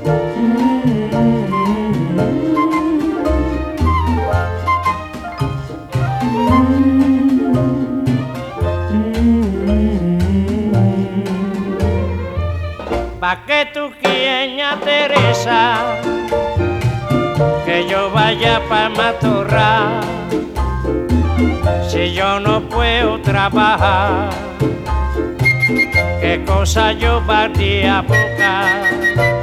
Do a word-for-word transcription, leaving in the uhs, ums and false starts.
Pa' que tú quieña Teresa, que yo vaya pa' Matorral, si yo no puedo trabajar, qué cosa yo partí a buscar.